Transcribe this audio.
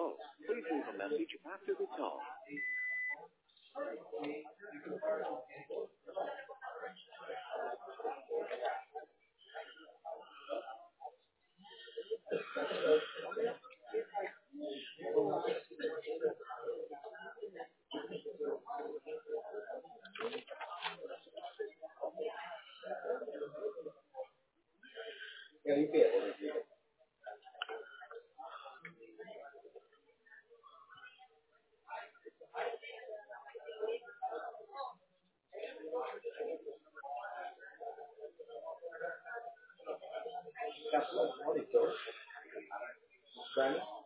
call. Please leave a message after the tone. That's what it's